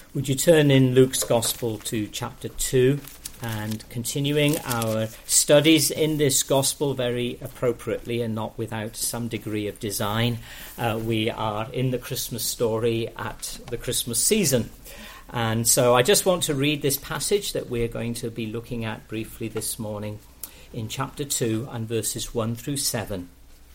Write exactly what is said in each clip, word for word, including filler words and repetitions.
Would you turn in Luke's Gospel to chapter two, and continuing our studies in this Gospel very appropriately and not without some degree of design. Uh, we are in the Christmas story at the Christmas season. And so I just want to read this passage that we're going to be looking at briefly this morning in chapter two and verses one through seven.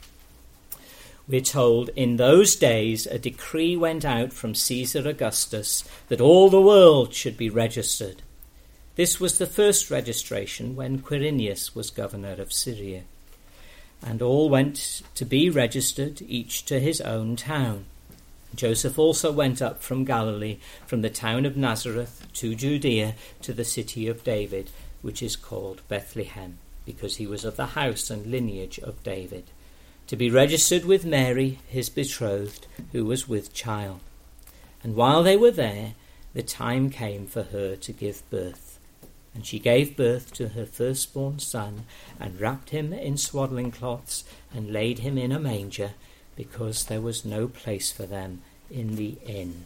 We're told, in those days a decree went out from Caesar Augustus that all the world should be registered. This was the first registration when Quirinius was governor of Syria. And all went to be registered, each to his own town. Joseph also went up from Galilee, from the town of Nazareth to Judea, to the city of David, which is called Bethlehem, because he was of the house and lineage of David, to be registered with Mary, his betrothed, who was with child. And while they were there, the time came for her to give birth. And she gave birth to her firstborn son, and wrapped him in swaddling cloths, and laid him in a manger, because there was no place for them in the inn.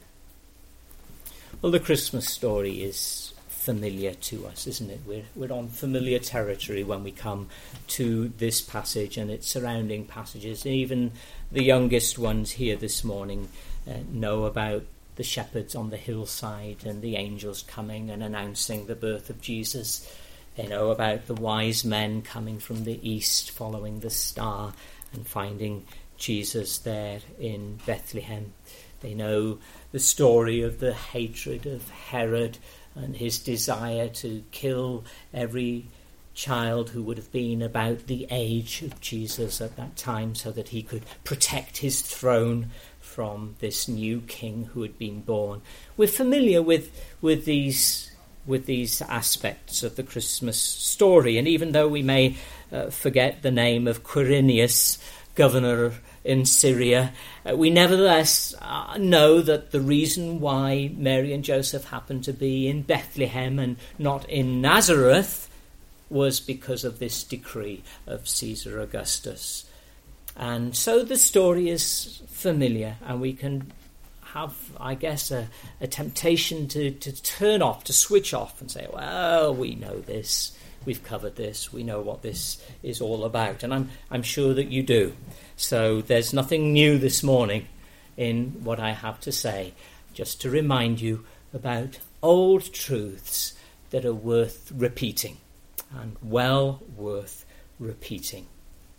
Well, the Christmas story is familiar to us, isn't it? We're, we're on familiar territory when we come to this passage and its surrounding passages. Even the youngest ones here this morning uh, know about the shepherds on the hillside and the angels coming and announcing the birth of Jesus. They know about the wise men coming from the east, following the star and finding Jesus there in Bethlehem. They know the story of the hatred of Herod and his desire to kill every child who would have been about the age of Jesus at that time, so that he could protect his throne from this new king who had been born. We're familiar with with these with these aspects of the Christmas story, and even though we may uh, forget the name of Quirinius, governor in Syria, uh, we nevertheless uh, know that the reason why Mary and Joseph happened to be in Bethlehem and not in Nazareth was because of this decree of Caesar Augustus. And so the story is familiar, and we can have, I guess, a, a temptation to, to turn off, to switch off and say, well, we know this, we've covered this, we know what this is all about. And I'm I'm sure that you do. So there's nothing new this morning in what I have to say, just to remind you about old truths that are worth repeating, and well worth repeating.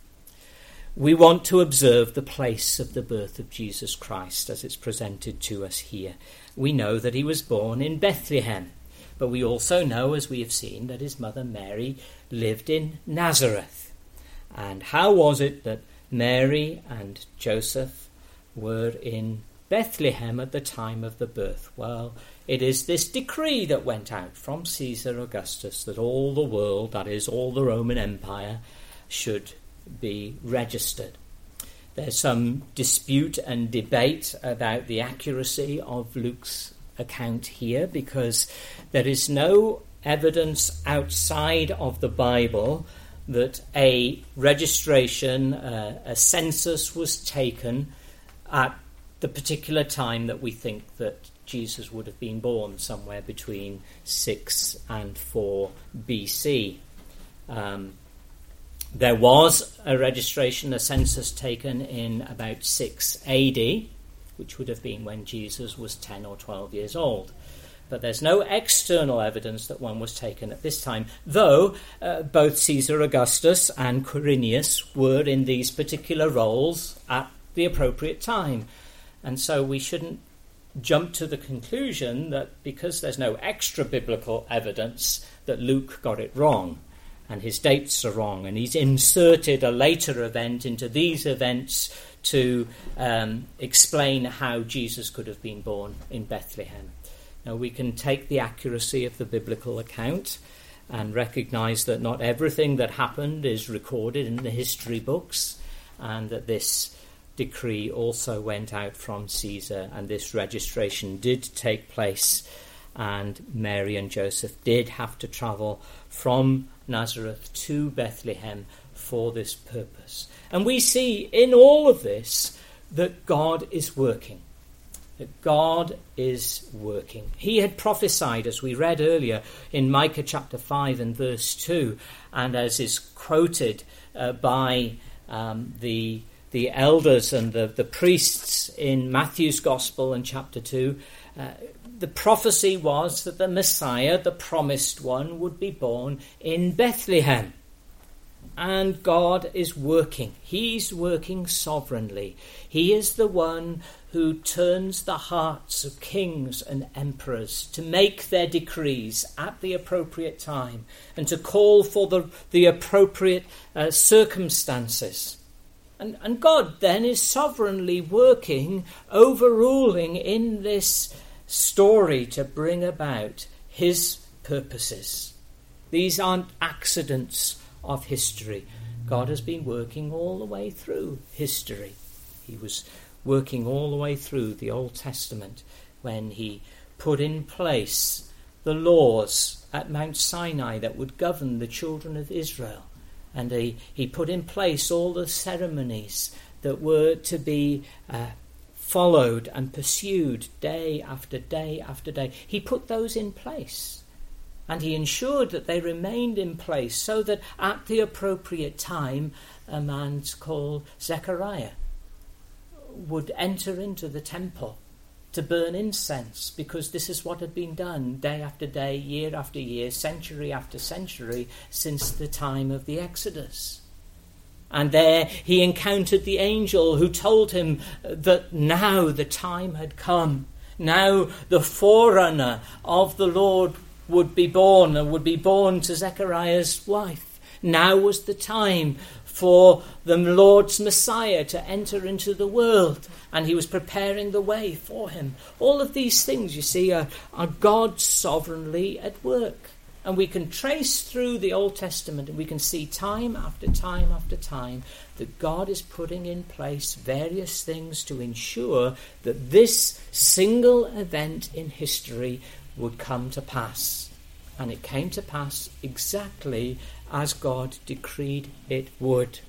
We want to observe the place of the birth of Jesus Christ as it's presented to us here. We know that he was born in Bethlehem, but we also know, as we have seen, that his mother Mary lived in Nazareth. And how was it that Mary and Joseph were in Bethlehem at the time of the birth? Well, it is this decree that went out from Caesar Augustus that all the world, that is, all the Roman Empire, should be registered. There's some dispute and debate about the accuracy of Luke's account here, because there is no evidence outside of the Bible that a registration, uh, a census was taken at the particular time that we think that Jesus would have been born, somewhere between six and four B C. Um, there was a registration, a census taken in about six A D, which would have been when Jesus was ten or twelve years old. But there's no external evidence that one was taken at this time, though uh, both Caesar Augustus and Quirinius were in these particular roles at the appropriate time. And so we shouldn't jump to the conclusion that because there's no extra biblical evidence that Luke got it wrong and his dates are wrong and he's inserted a later event into these events to um, explain how Jesus could have been born in Bethlehem. Now, we can take the accuracy of the biblical account and recognise that not everything that happened is recorded in the history books, and that this decree also went out from Caesar, and this registration did take place, and Mary and Joseph did have to travel from Nazareth to Bethlehem for this purpose. And we see in all of this that God is working. that God is working. He had prophesied, as we read earlier in Micah chapter five and verse two, and as is quoted uh, by um, the the elders and the, the priests in Matthew's Gospel in chapter two, uh, the prophecy was that the Messiah, the promised one, would be born in Bethlehem. And God is working. He's working sovereignly. He is the one who turns the hearts of kings and emperors to make their decrees at the appropriate time and to call for the, the appropriate uh, circumstances. And, and God then is sovereignly working, overruling in this story to bring about his purposes. These aren't accidents of history. God has been working all the way through history. He was working all the way through the Old Testament when he put in place the laws at Mount Sinai that would govern the children of Israel. And he, he put in place all the ceremonies that were to be uh, followed and pursued day after day after day. He put those in place. And he ensured that they remained in place so that at the appropriate time, a man called Zechariah would enter into the temple to burn incense, because this is what had been done day after day, year after year, century after century, since the time of the Exodus. And there he encountered the angel who told him that now the time had come. Now the forerunner of the Lord would be born, and would be born to Zechariah's wife. Now was the time for the Lord's Messiah to enter into the world, and he was preparing the way for him. All of these things, you see, are, are God sovereignly at work. And we can trace through the Old Testament, and we can see time after time after time that God is putting in place various things to ensure that this single event in history would come to pass. And it came to pass exactly as God decreed it would.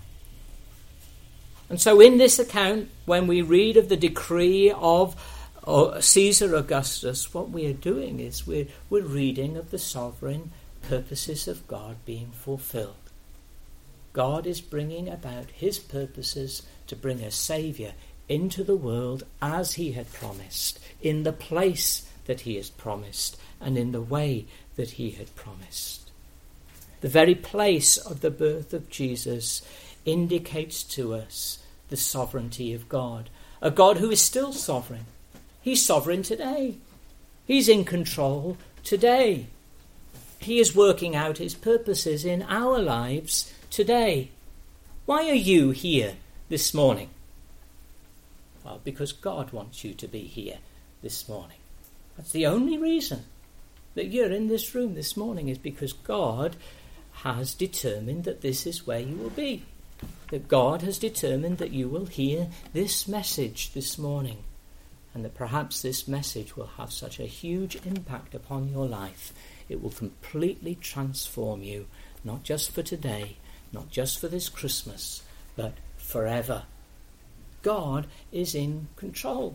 And so in this account, when we read of the decree of Caesar Augustus, what we are doing is we're, we're reading of the sovereign purposes of God being fulfilled. God is bringing about his purposes to bring a Saviour into the world as he had promised, in the place that he has promised, and in the way that he had promised. The very place of the birth of Jesus indicates to us the sovereignty of God, a God who is still sovereign. He's sovereign today. He's in control today. He is working out his purposes in our lives today. Why are you here this morning? Well, because God wants you to be here this morning. That's the only reason that you're in this room this morning, is because God has determined that this is where you will be. That God has determined that you will hear this message this morning, and that perhaps this message will have such a huge impact upon your life. It will completely transform you, not just for today, not just for this Christmas, but forever. God is in control.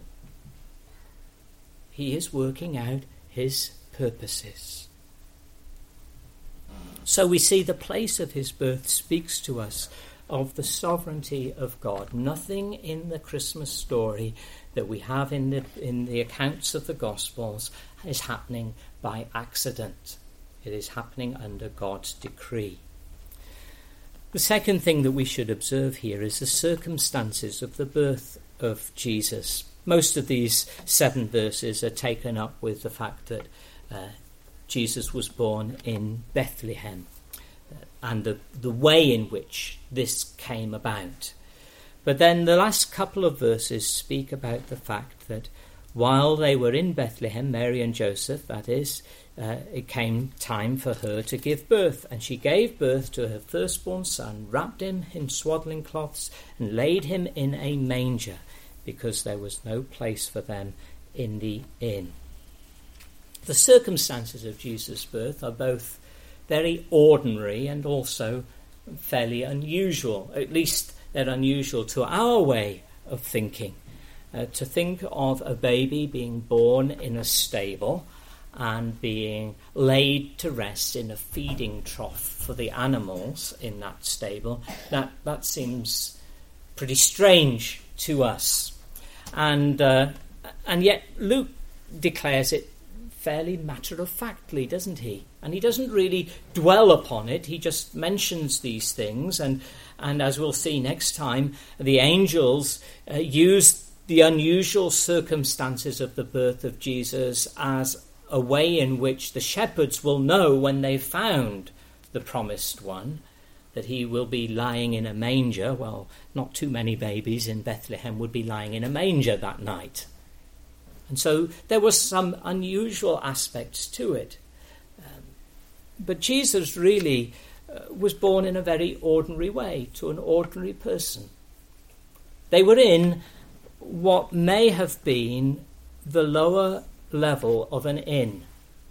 He is working out his purposes. So we see the place of his birth speaks to us of the sovereignty of God. Nothing in the Christmas story that we have in the in the accounts of the Gospels is happening by accident. It is happening under God's decree. The second thing that we should observe here is the circumstances of the birth of Jesus. Most of these seven verses are taken up with the fact that uh, Jesus was born in Bethlehem, and the, the way in which this came about. But then the last couple of verses speak about the fact that while they were in Bethlehem, Mary and Joseph, that is, uh, it came time for her to give birth. And she gave birth to her firstborn son, wrapped him in swaddling cloths, and laid him in a manger, because there was no place for them in the inn. The circumstances of Jesus' birth are both very ordinary and also fairly unusual. At least they're unusual to our way of thinking. Uh, to think of a baby being born in a stable and being laid to rest in a feeding trough for the animals in that stable, that, that seems pretty strange to us. And uh, and yet Luke declares it fairly matter-of-factly, doesn't he? And he doesn't really dwell upon it. He just mentions these things. And, and as we'll see next time, the angels uh, use the unusual circumstances of the birth of Jesus as a way in which the shepherds will know when they've found the promised one, that he will be lying in a manger. Well, not too many babies in Bethlehem would be lying in a manger that night. And so there was some unusual aspects to it. Um, but Jesus really uh, was born in a very ordinary way, to an ordinary person. They were in what may have been the lower level of an inn.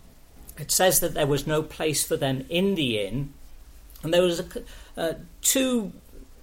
It says that there was no place for them in the inn, and there was a, uh, two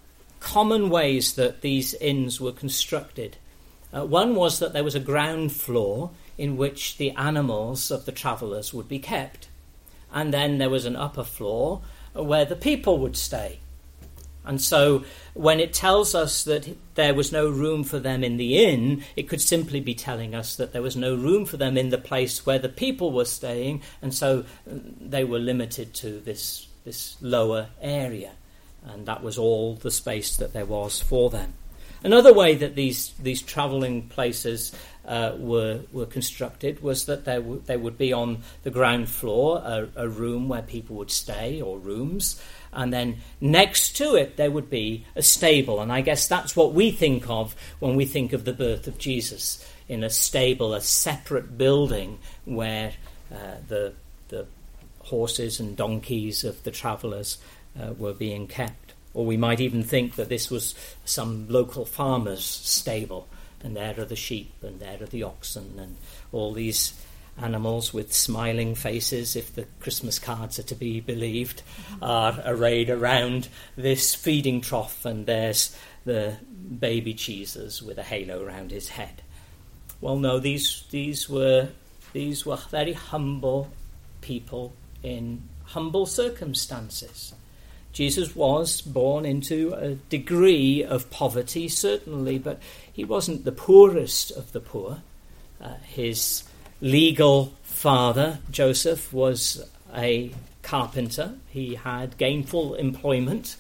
common ways that these inns were constructed. Uh, one was that there was a ground floor in which the animals of the travellers would be kept, and then there was an upper floor where the people would stay. And so when it tells us that there was no room for them in the inn, it could simply be telling us that there was no room for them in the place where the people were staying, and so they were limited to this, this lower area. And that was all the space that there was for them. Another way that these these travelling places uh, were were constructed was that there, w- there would be on the ground floor a, a room where people would stay, or rooms, and then next to it there would be a stable. And I guess that's what we think of when we think of the birth of Jesus, in a stable, a separate building where uh, the the horses and donkeys of the travellers uh, were being kept. Or we might even think that this was some local farmer's stable, and there are the sheep, and there are the oxen, and all these animals with smiling faces, if the Christmas cards are to be believed, are arrayed around this feeding trough, and there's the baby Jesus with a halo around his head. Well, no, these these were these were very humble people in humble circumstances. Jesus was born into a degree of poverty, certainly, but he wasn't the poorest of the poor. Uh, his legal father, Joseph, was a carpenter. He had gainful employment,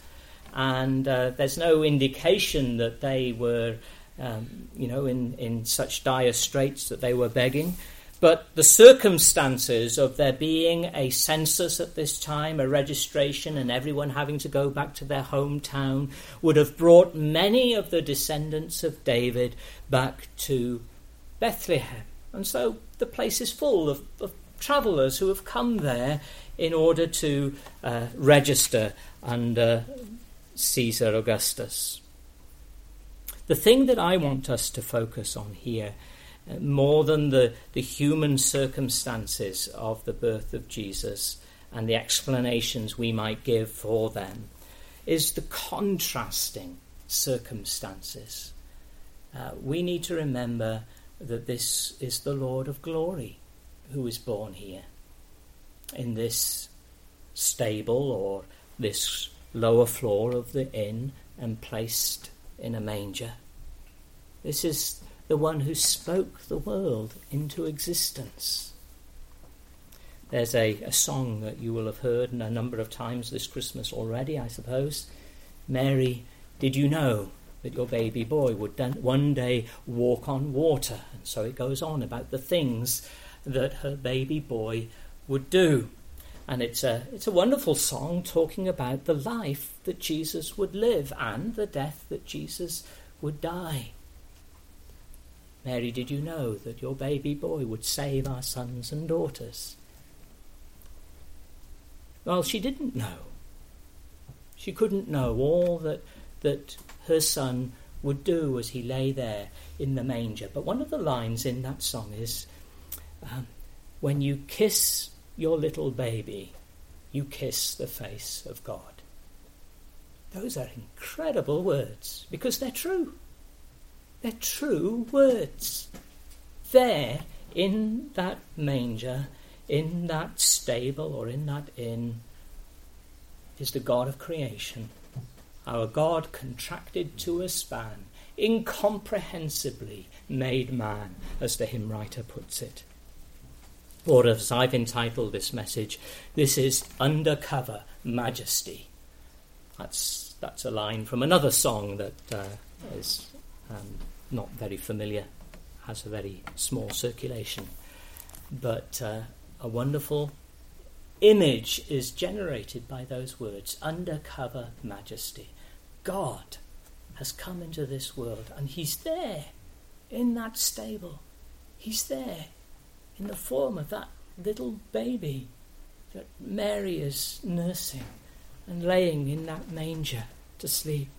and uh, there's no indication that they were, um, you know, in, in such dire straits that they were begging. But the circumstances of there being a census at this time, a registration, and everyone having to go back to their hometown would have brought many of the descendants of David back to Bethlehem. And so the place is full of, of travellers who have come there in order to uh, register under Caesar Augustus. The thing that I want us to focus on here, more than the, the human circumstances of the birth of Jesus and the explanations we might give for them, is the contrasting circumstances. Uh, we need to remember that this is the Lord of glory who is born here, in this stable or this lower floor of the inn, and placed in a manger. This is the one who spoke the world into existence. There's a, a song that you will have heard a number of times this Christmas already, I suppose. Mary, did you know that your baby boy would one day walk on water? And so it goes on about the things that her baby boy would do. And it's a, it's a wonderful song talking about the life that Jesus would live and the death that Jesus would die. Mary, did you know that your baby boy would save our sons and daughters? Well, she didn't know. She couldn't know all that that her son would do as he lay there in the manger. But one of the lines in that song is, um, when you kiss your little baby, you kiss the face of God. Those are incredible words, because they're true. They're true words. There, in that manger, in that stable or in that inn, is the God of creation. Our God contracted to a span, incomprehensibly made man, as the hymn writer puts it. Or as I've entitled this message, this is undercover majesty. That's that's a line from another song that uh, is um, not very familiar, has a very small circulation. But uh, a wonderful image is generated by those words, undercover majesty. God has come into this world, and he's there in that stable. He's there in the form of that little baby that Mary is nursing and laying in that manger to sleep.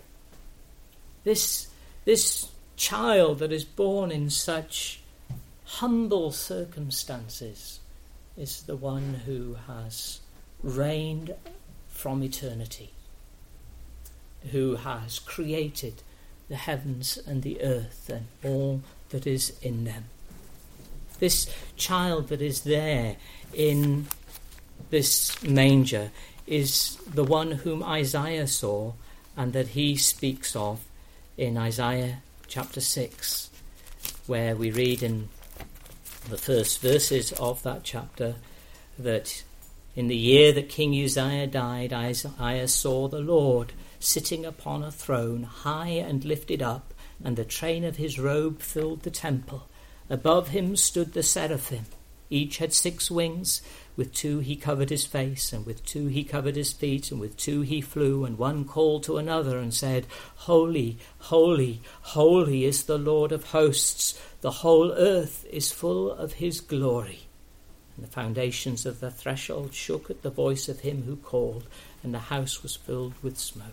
This, this child that is born in such humble circumstances is the one who has reigned from eternity, who has created the heavens and the earth and all that is in them. This child that is there in this manger is the one whom Isaiah saw and that he speaks of in Isaiah chapter six, where we read in the first verses of that chapter that in the year that King Uzziah died, Isaiah saw the Lord sitting upon a throne, high and lifted up, and the train of his robe filled the temple. Above him stood the seraphim. Each had six wings. With two he covered his face, and with two he covered his feet, and with two he flew, and one called to another and said, Holy, holy, holy is the Lord of hosts. The whole earth is full of his glory. And the foundations of the threshold shook at the voice of him who called, and the house was filled with smoke.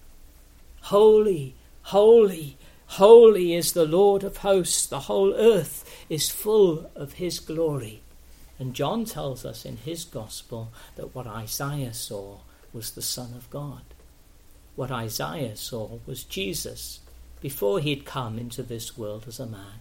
Holy, holy, holy is the Lord of hosts. The whole earth is full of his glory. And John tells us in his gospel that what Isaiah saw was the Son of God. What Isaiah saw was Jesus before he'd come into this world as a man.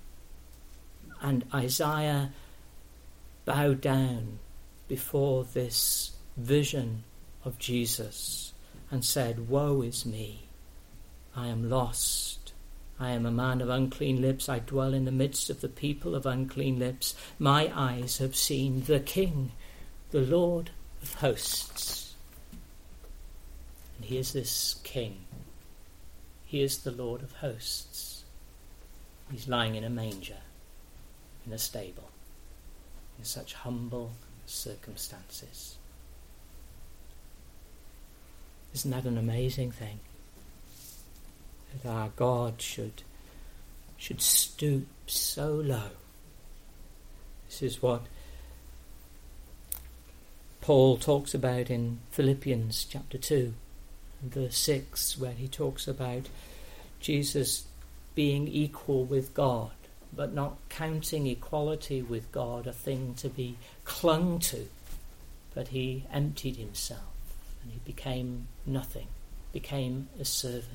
And Isaiah bowed down before this vision of Jesus and said, Woe is me, I am lost. I am a man of unclean lips. I dwell in the midst of the people of unclean lips. My eyes have seen the King, the Lord of hosts. And he is this King. He is the Lord of hosts. He's lying in a manger, in a stable, in such humble circumstances. Isn't that an amazing thing? That our God should should stoop so low. This is what Paul talks about in Philippians chapter two, verse six, where he talks about Jesus being equal with God, but not counting equality with God a thing to be clung to, but he emptied himself and he became nothing, became a servant.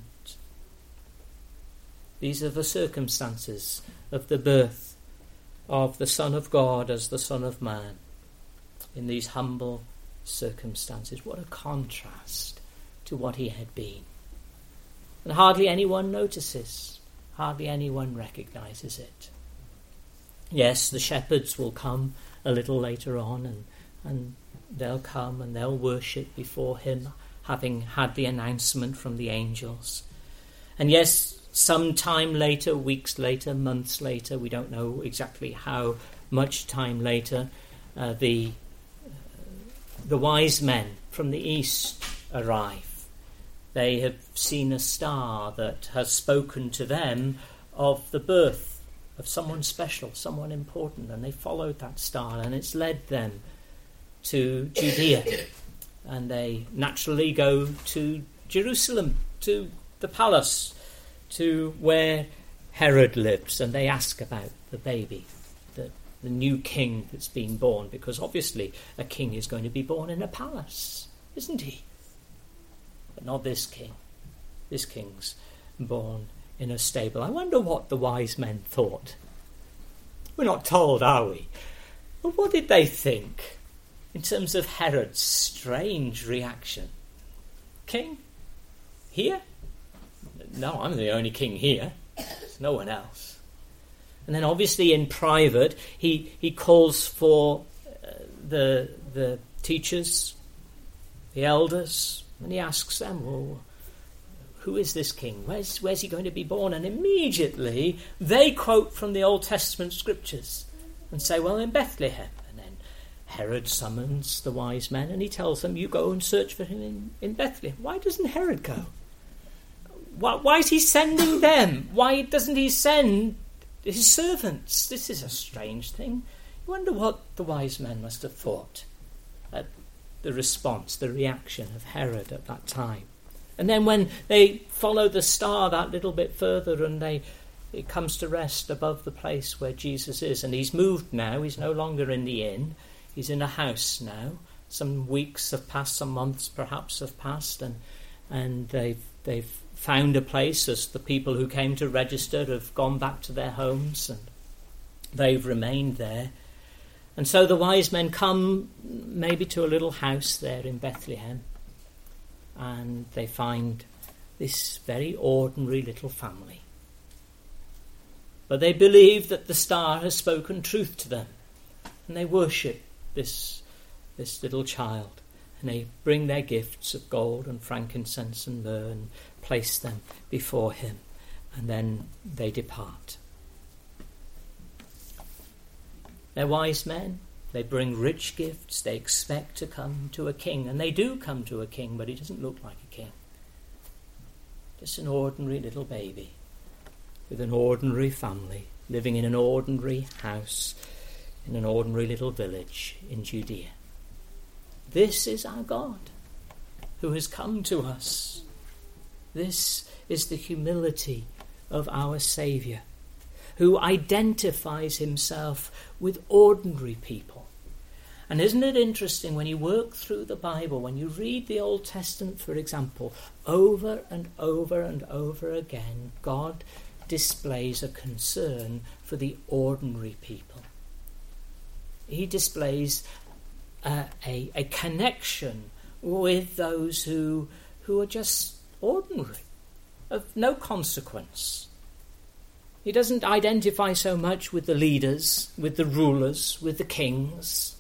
These are the circumstances of the birth of the Son of God as the Son of Man in these humble circumstances. What a contrast to what he had been. And hardly anyone notices, hardly anyone recognizes it. Yes, the shepherds will come a little later on, and, and they'll come and they'll worship before him, having had the announcement from the angels. And yes, some time later, weeks later, months later, we don't know exactly how much time later, uh, the uh, the wise men from the east arrive. They have seen a star that has spoken to them of the birth of someone special, someone important, and they followed that star, and it's led them to Judea. And they naturally go to Jerusalem, to the palace, to where Herod lives, and they ask about the baby, the, the new king that's been born, because obviously a king is going to be born in a palace, isn't he? But not this king. This king's born in a stable. I wonder what the wise men thought. We're not told, are we? But what did they think in terms of Herod's strange reaction? King? Here? No, I'm the only king here. There's no one else. And then obviously in private, he, he calls for uh, the, the teachers, the elders, and he asks them, well, who is this king? Where's, where's he going to be born? And immediately they quote from the Old Testament scriptures and say, well, in Bethlehem. And then Herod summons the wise men and he tells them, you go and search for him in, in Bethlehem. Why doesn't Herod go? Why, why is he sending them? Why doesn't he send his servants? This is a strange thing. I wonder what the wise men must have thought at the response, the reaction of Herod at that time. And then when they follow the star that little bit further and they it comes to rest above the place where Jesus is, and he's moved now, he's no longer in the inn, he's in a house now. Some weeks have passed, some months perhaps have passed, and and they've they've found a place as the people who came to register have gone back to their homes and they've remained there. And so the wise men come maybe to a little house there in Bethlehem, and they find this very ordinary little family. But they believe that the star has spoken truth to them, and they worship this, this little child, and they bring their gifts of gold and frankincense and myrrh and place them before him, and then they depart. They're wise men. They bring rich gifts. They expect to come to a king. And they do come to a king, but he doesn't look like a king. Just an ordinary little baby with an ordinary family, living in an ordinary house in an ordinary little village in Judea. This is our God who has come to us. This is the humility of our Saviour, who identifies himself with ordinary people. And isn't it interesting when you work through the Bible, when you read the Old Testament, for example, over and over and over again, God displays a concern for the ordinary people. He displays uh, a, a connection with those who, who are just ordinary, of no consequence. He doesn't identify so much with the leaders, with the rulers, with the kings.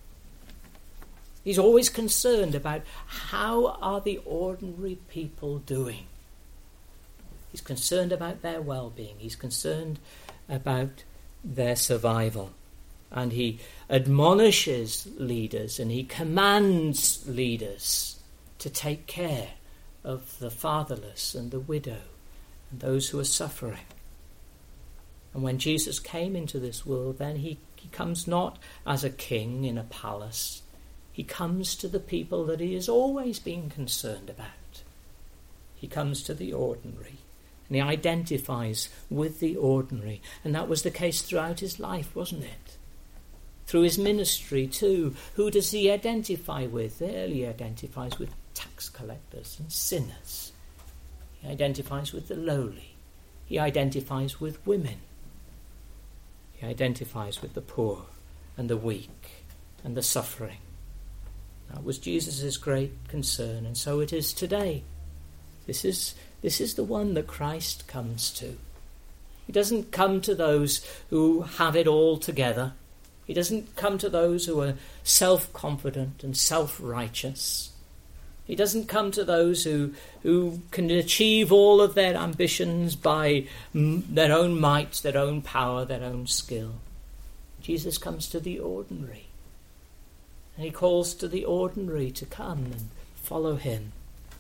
He's always concerned about how are the ordinary people doing. He's concerned about their well-being. He's concerned about their survival. And he admonishes leaders and he commands leaders to take care of the fatherless and the widow and those who are suffering. And when Jesus came into this world, then he, he comes not as a king in a palace. He comes to the people that he has always been concerned about. He comes to the ordinary, and he identifies with the ordinary. And that was the case throughout his life, wasn't it? Through his ministry too. Who does he identify with? There he identifies with tax collectors and sinners. He identifies with the lowly. He identifies with women. He identifies with the poor and the weak and the suffering. That was Jesus' great concern, and so it is today. This is, this is the one that Christ comes to. He doesn't come to those who have it all together. He doesn't come to those who are self-confident and self-righteous. He doesn't come to those who, who can achieve all of their ambitions by m- their own might, their own power, their own skill. Jesus comes to the ordinary. And he calls to the ordinary to come and follow him.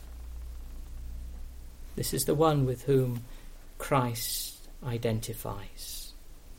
This is the one with whom Christ identifies.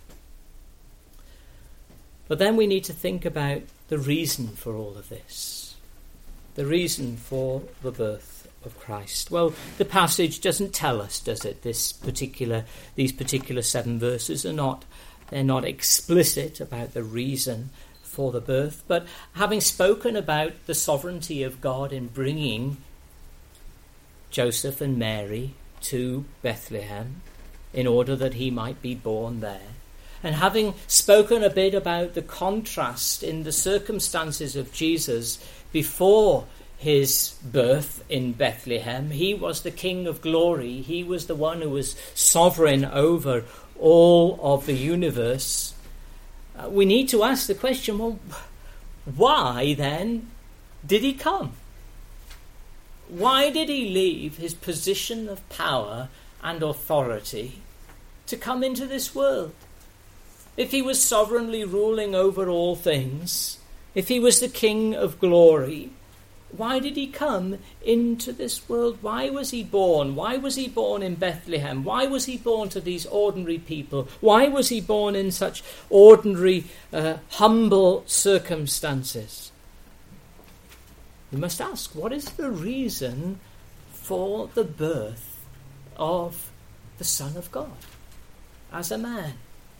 But then we need to think about the reason for all of this. The reason for the birth of Christ. Well, the passage doesn't tell us, does it? This particular, these particular seven verses are not, they're not explicit about the reason for the birth. But having spoken about the sovereignty of God in bringing Joseph and Mary to Bethlehem in order that he might be born there. And having spoken a bit about the contrast in the circumstances of Jesus before his birth in Bethlehem, he was the King of glory. He was the one who was sovereign over all of the universe. Uh, we need to ask the question, well, why then did he come? Why did he leave his position of power and authority to come into this world? If he was sovereignly ruling over all things, if he was the King of glory, why did he come into this world? Why was he born? Why was he born in Bethlehem? Why was he born to these ordinary people? Why was he born in such ordinary, uh, humble circumstances? We must ask, what is the reason for the birth of the Son of God as a man?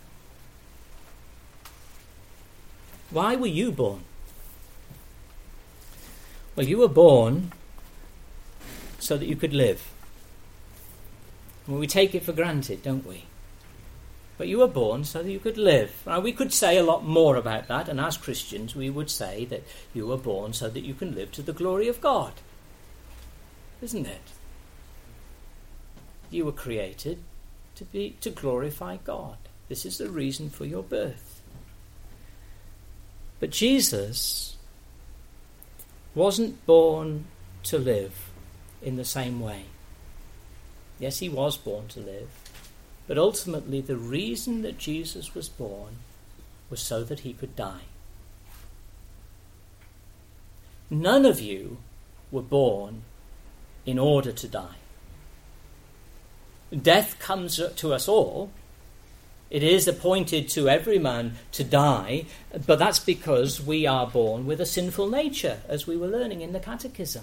Why were you born? Well, you were born so that you could live. Well, we take it for granted, don't we? But you were born so that you could live. Now, we could say a lot more about that, and as Christians we would say that you were born so that you can live to the glory of God. Isn't it? You were created to be to glorify God. This is the reason for your birth. But Jesus wasn't born to live in the same way. Yes, he was born to live. But ultimately, the reason that Jesus was born was so that he could die. None of you were born in order to die. Death comes to us all. It is appointed to every man to die, but that's because we are born with a sinful nature, as we were learning in the Catechism.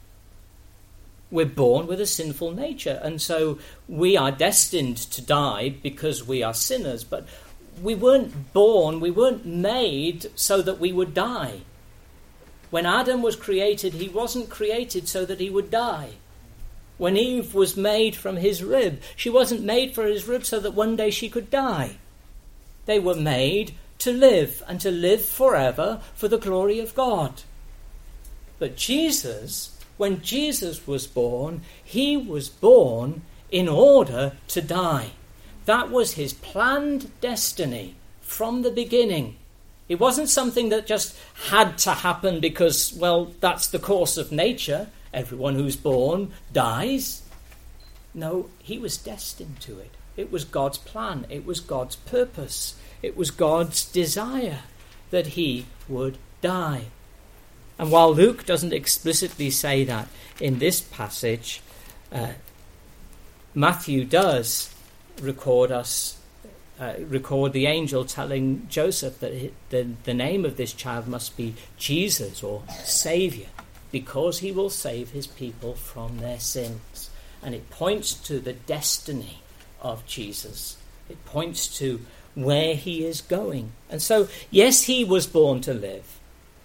We're born with a sinful nature, and so we are destined to die because we are sinners. But we weren't born, we weren't made so that we would die. When Adam was created, he wasn't created so that he would die. When Eve was made from his rib, she wasn't made for his rib so that one day she could die. They were made to live, and to live forever for the glory of God. But Jesus, when Jesus was born, he was born in order to die. That was his planned destiny from the beginning. It wasn't something that just had to happen because, well, that's the course of nature. Everyone who's born dies. No, he was destined to it. It was God's plan. It was God's purpose. It was God's desire that he would die. And while Luke doesn't explicitly say that in this passage, uh, Matthew does record us, uh, record the angel telling Joseph that it, the, the name of this child must be Jesus, or Saviour, because he will save his people from their sins. And it points to the destiny of Jesus. It points to where he is going. And so, yes, he was born to live.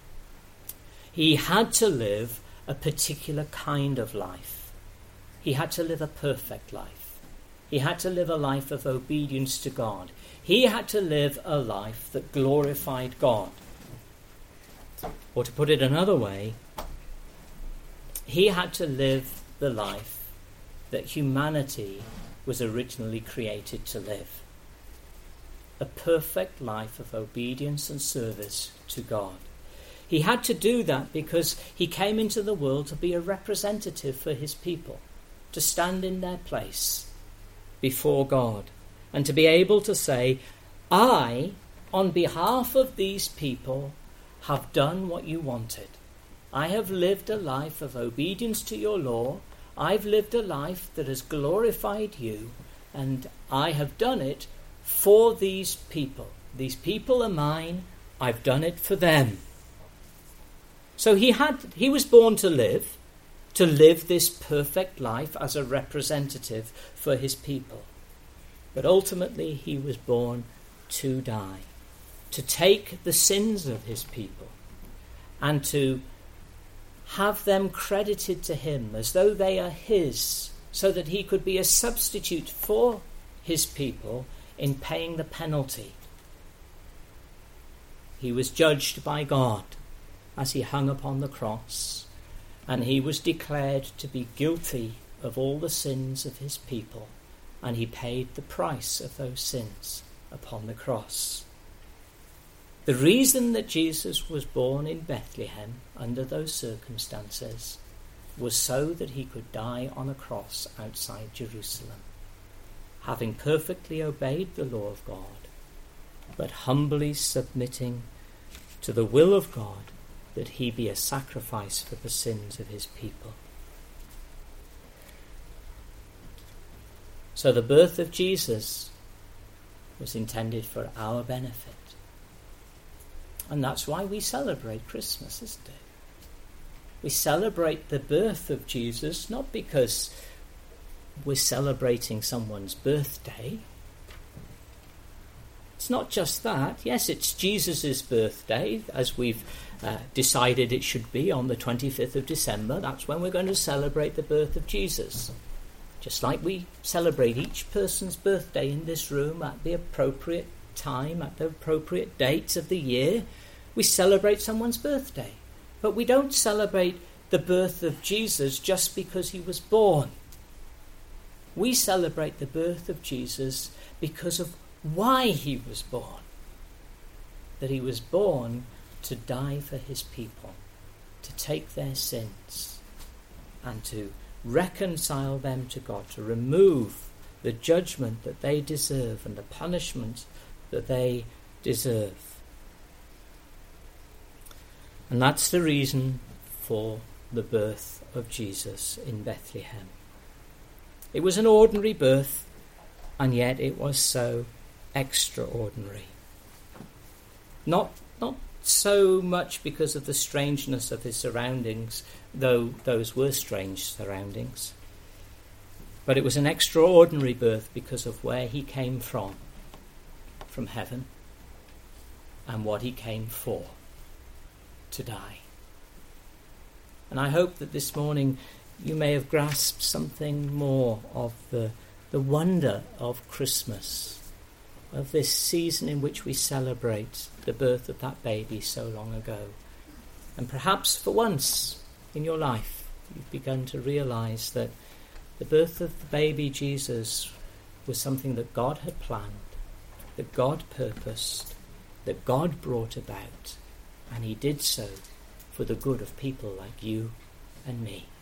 He had to live a particular kind of life. He had to live a perfect life. He had to live a life of obedience to God. He had to live a life that glorified God. Or to put it another way, he had to live the life that humanity was originally created to live. A perfect life of obedience and service to God. He had to do that because he came into the world to be a representative for his people, to stand in their place before God, and to be able to say, I, on behalf of these people, have done what you wanted. I have lived a life of obedience to your law. I've lived a life that has glorified you, and I have done it for these people. These people are mine. I've done it for them. So he had he was born to live, to live this perfect life as a representative for his people. But ultimately he was born to die, to take the sins of his people and to have them credited to him as though they are his so that he could be a substitute for his people in paying the penalty. He was judged by God as he hung upon the cross, and he was declared to be guilty of all the sins of his people, and he paid the price of those sins upon the cross. The reason that Jesus was born in Bethlehem under those circumstances was so that he could die on a cross outside Jerusalem, having perfectly obeyed the law of God, but humbly submitting to the will of God that he be a sacrifice for the sins of his people. So the birth of Jesus was intended for our benefit. And that's why we celebrate Christmas, isn't it? We celebrate the birth of Jesus not because we're celebrating someone's birthday. It's not just that. Yes, it's Jesus' birthday, as we've uh, decided it should be on the twenty-fifth of December. That's when we're going to celebrate the birth of Jesus. Just like we celebrate each person's birthday in this room at the appropriate time, at the appropriate dates of the year, we celebrate someone's birthday. But we don't celebrate the birth of Jesus just because he was born. We celebrate the birth of Jesus because of why he was born. That he was born to die for his people, to take their sins, and to reconcile them to God, to remove the judgment that they deserve and the punishment that they deserve. And that's the reason for the birth of Jesus in Bethlehem. It was an ordinary birth, and yet it was so extraordinary. Not, not so much because of the strangeness of his surroundings, though those were strange surroundings, but it was an extraordinary birth because of where he came from, from heaven, and what he came for, to die. And I hope that this morning you may have grasped something more of the, the wonder of Christmas, of this season in which we celebrate the birth of that baby so long ago. And perhaps for once in your life you've begun to realize that the birth of the baby Jesus was something that God had planned, that God purposed, that God brought about, and he did so for the good of people like you and me.